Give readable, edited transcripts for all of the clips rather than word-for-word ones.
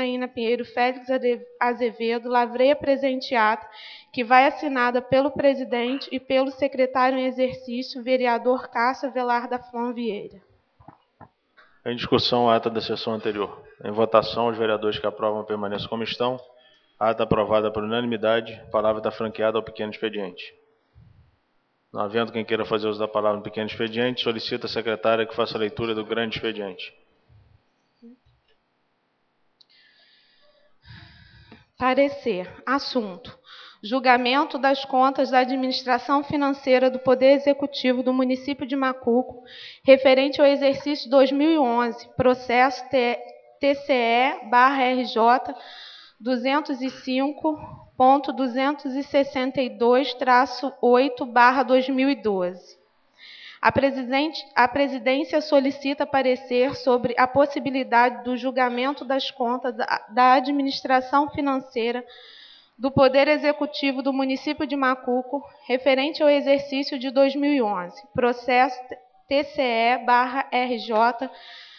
Janaína Pinheiro Félix Azevedo, lavrei a presente ata, que vai assinada pelo presidente e pelo secretário em exercício, vereador Cássio Avelar da Flon Vieira. Em discussão, a ata da sessão anterior. Em votação, os vereadores que aprovam permaneçam como estão. A ata aprovada por unanimidade. A palavra está franqueada ao pequeno expediente. Não havendo quem queira fazer uso da palavra no pequeno expediente, solicita a secretária que faça a leitura do grande expediente. Parecer. Assunto: julgamento das contas da administração financeira do Poder Executivo do município de Macuco, referente ao exercício 2011, processo TCE/RJ 205.262-8/2012. A presidência solicita parecer sobre a possibilidade do julgamento das contas da administração financeira do Poder Executivo do município de Macuco, referente ao exercício de 2011, processo TCE/RJ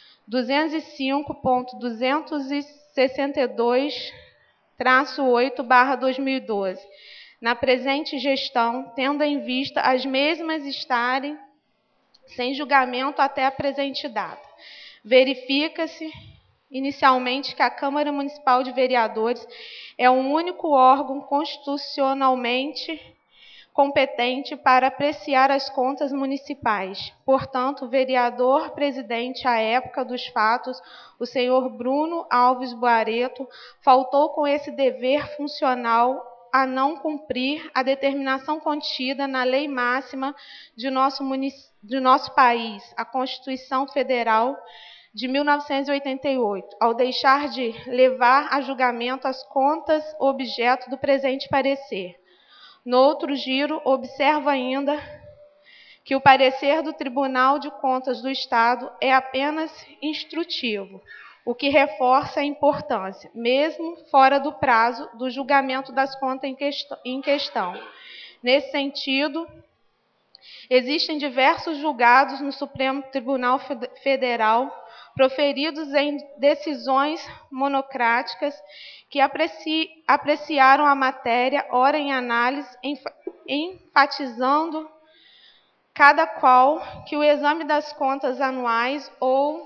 205.262-8/2012, na presente gestão, tendo em vista as mesmas estarem sem julgamento até a presente data. Verifica-se, inicialmente, que a Câmara Municipal de Vereadores é o único órgão constitucionalmente competente para apreciar as contas municipais. Portanto, o vereador-presidente, à época dos fatos, o senhor Bruno Alves Boareto, faltou com esse dever funcional a não cumprir a determinação contida na lei máxima de nosso país, a Constituição Federal de 1988, ao deixar de levar a julgamento as contas objeto do presente parecer. No outro giro, observo ainda que o parecer do Tribunal de Contas do Estado é apenas instrutivo, o que reforça a importância, mesmo fora do prazo, do julgamento das contas em questão. Nesse sentido, existem diversos julgados no Supremo Tribunal Federal, proferidos em decisões monocráticas, que apreciaram a matéria, ora em análise, enfatizando cada qual que o exame das contas anuais ou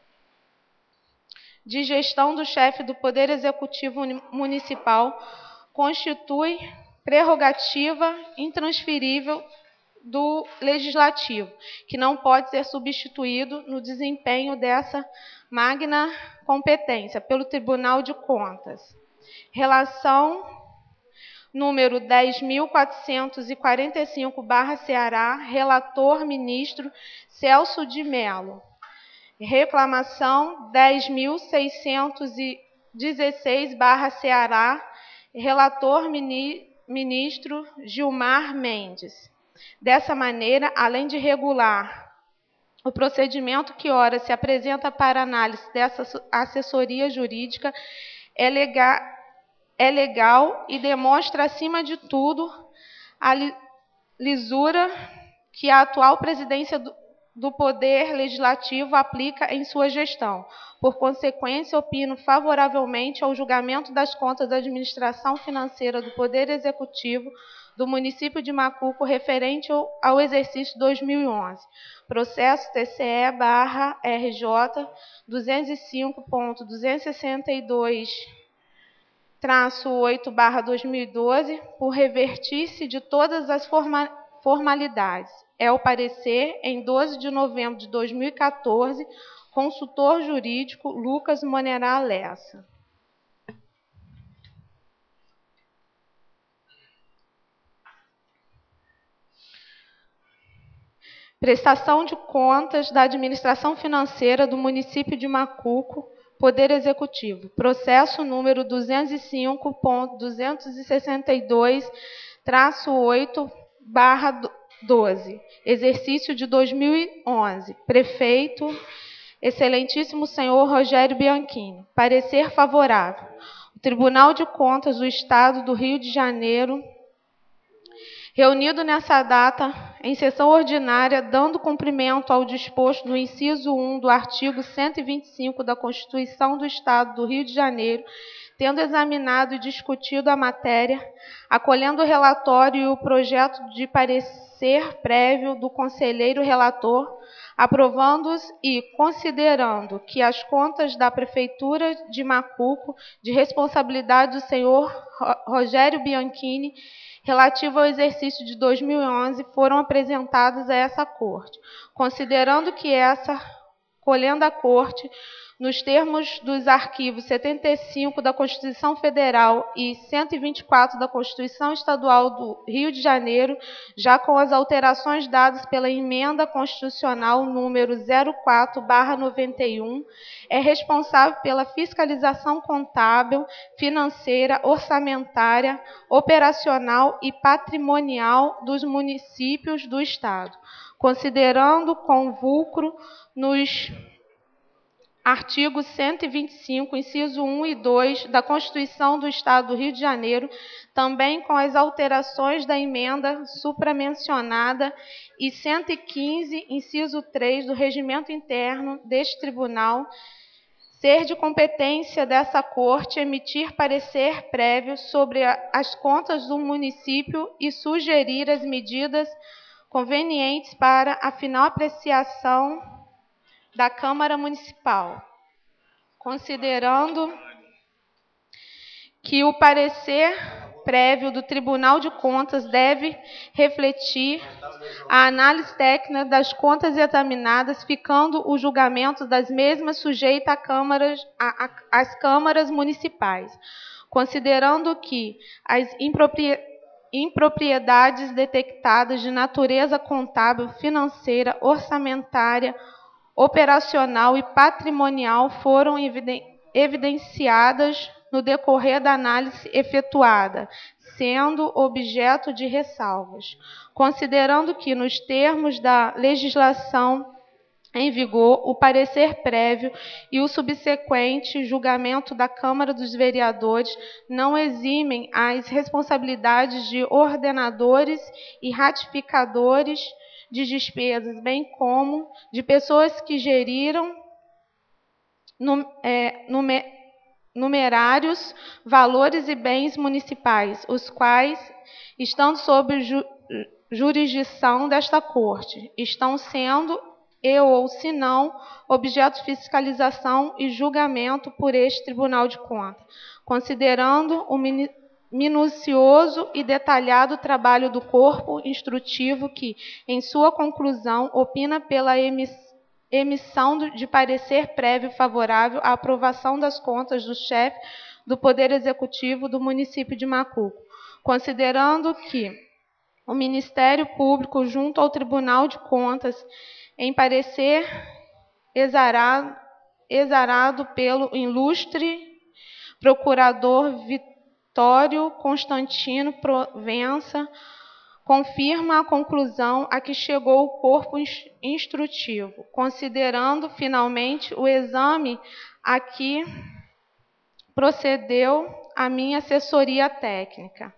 de gestão do chefe do Poder Executivo Municipal constitui prerrogativa intransferível do Legislativo, que não pode ser substituído no desempenho dessa magna competência pelo Tribunal de Contas. Relação número 10.445/Ceará, relator ministro Celso de Mello. Reclamação 10.616/Ceará, relator ministro Gilmar Mendes. Dessa maneira, além de regular o procedimento que ora se apresenta para análise dessa assessoria jurídica, é legal e demonstra, acima de tudo, a lisura que a atual presidência do Poder Legislativo aplica em sua gestão. Por consequência, opino favoravelmente ao julgamento das contas da administração financeira do Poder Executivo do município de Macuco, referente ao exercício 2011. Processo TCE/RJ 205.262-8/2012, por revertir-se de todas as formalidades. É o parecer, em 12 de novembro de 2014, consultor jurídico Lucas Monerá Lessa. Prestação de contas da administração financeira do município de Macuco, Poder Executivo. Processo número 205.262-8/12. Exercício de 2011. Prefeito, excelentíssimo senhor Rogério Bianchini. Parecer favorável. O Tribunal de Contas do Estado do Rio de Janeiro Reunido nessa data, em sessão ordinária, dando cumprimento ao disposto no inciso 1 do artigo 125 da Constituição do Estado do Rio de Janeiro, tendo examinado e discutido a matéria, acolhendo o relatório e o projeto de parecer prévio do conselheiro relator, aprovando-os e considerando que as contas da Prefeitura de Macuco, de responsabilidade do senhor Rogério Bianchini, relativo ao exercício de 2011, foram apresentadas a essa Corte, considerando que essa, colhendo a Corte, nos termos dos arquivos 75 da Constituição Federal e 124 da Constituição Estadual do Rio de Janeiro, já com as alterações dadas pela Emenda Constitucional número 04/91, é responsável pela fiscalização contábil, financeira, orçamentária, operacional e patrimonial dos municípios do Estado, considerando com vulcro nos artigos 125, inciso 1 e 2 da Constituição do Estado do Rio de Janeiro, também com as alterações da emenda supramencionada e 115, inciso 3 do Regimento Interno deste Tribunal, ser de competência dessa Corte emitir parecer prévio sobre as contas do município e sugerir as medidas convenientes para a final apreciação da Câmara Municipal, considerando que o parecer prévio do Tribunal de Contas deve refletir a análise técnica das contas examinadas, ficando o julgamento das mesmas sujeito às câmaras municipais, considerando que as impropriedades detectadas de natureza contábil, financeira, orçamentária, operacional e patrimonial foram evidenciadas no decorrer da análise efetuada, sendo objeto de ressalvas, considerando que, nos termos da legislação em vigor, o parecer prévio e o subsequente julgamento da Câmara dos Vereadores não eximem as responsabilidades de ordenadores e ratificadores de despesas, bem como de pessoas que geriram numerários valores e bens municipais, os quais, estando sob jurisdição desta Corte, estão sendo ou, se não, objeto de fiscalização e julgamento por este Tribunal de Contas, considerando o minucioso e detalhado trabalho do corpo instrutivo que, em sua conclusão, opina pela emissão de parecer prévio favorável à aprovação das contas do chefe do Poder Executivo do município de Macuco, considerando que o Ministério Público, junto ao Tribunal de Contas, em parecer exarado pelo ilustre procurador Vitório Constantino Provença, confirma a conclusão a que chegou o corpo instrutivo, considerando, finalmente, o exame a que procedeu a minha assessoria técnica.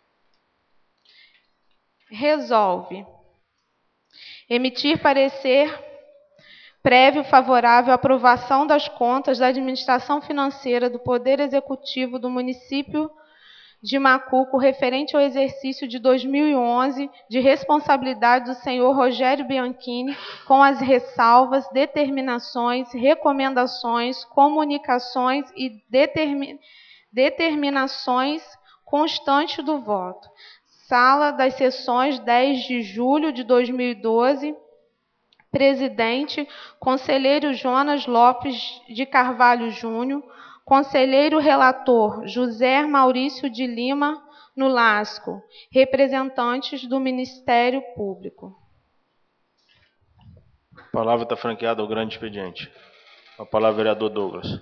Resolve emitir parecer prévio favorável à aprovação das contas da administração financeira do Poder Executivo do município de Macuco, referente ao exercício de 2011, de responsabilidade do senhor Rogério Bianchini, com as ressalvas, determinações, recomendações, comunicações e determinações constantes do voto. Sala das Sessões, 10 de julho de 2012, presidente, conselheiro Jonas Lopes de Carvalho Júnior, conselheiro relator José Maurício de Lima Nolasco, representantes do Ministério Público. A palavra está franqueada ao grande expediente. A palavra, vereador Douglas.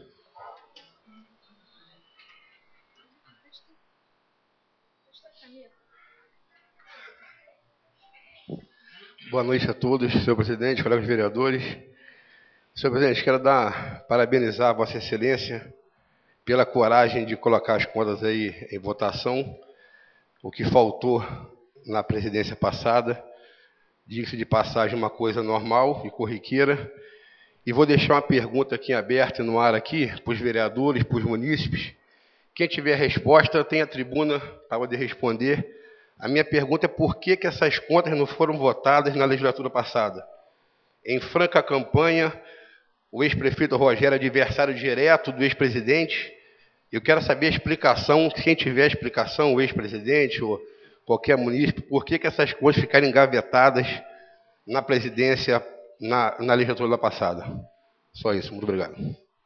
Boa noite a todos, senhor presidente, colegas vereadores. Senhor presidente, quero parabenizar a Vossa Excelência pela coragem de colocar as contas aí em votação. O que faltou na presidência passada. Diga-se de passagem, uma coisa normal e corriqueira. E vou deixar uma pergunta aqui aberta no ar aqui, para os vereadores, para os munícipes. Quem tiver resposta, tem a tribuna para poder responder. A minha pergunta é por que essas contas não foram votadas na legislatura passada? Em franca campanha, o ex-prefeito Rogério é adversário direto do ex-presidente. Eu quero saber a explicação, quem tiver explicação, o ex-presidente ou qualquer munícipe, por que essas contas ficaram engavetadas na presidência, na legislatura passada. Só isso, muito obrigado.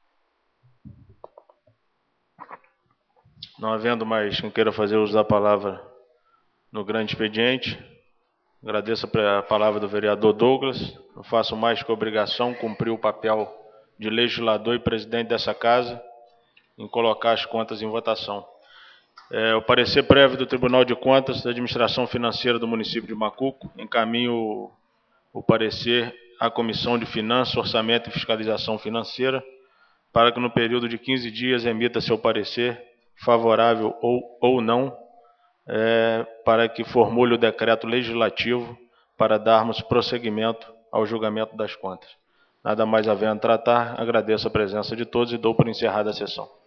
Não havendo mais quem queira fazer uso da palavra no grande expediente, agradeço a palavra do vereador Douglas. Não faço mais que obrigação cumprir o papel de legislador e presidente dessa casa em colocar as contas em votação. O parecer prévio do Tribunal de Contas da Administração Financeira do município de Macuco, encaminho o parecer à Comissão de Finanças, Orçamento e Fiscalização Financeira, para que no período de 15 dias emita seu parecer, favorável ou não, para que formule o decreto legislativo para darmos prosseguimento ao julgamento das contas. Nada mais havendo a tratar, agradeço a presença de todos e dou por encerrada a sessão.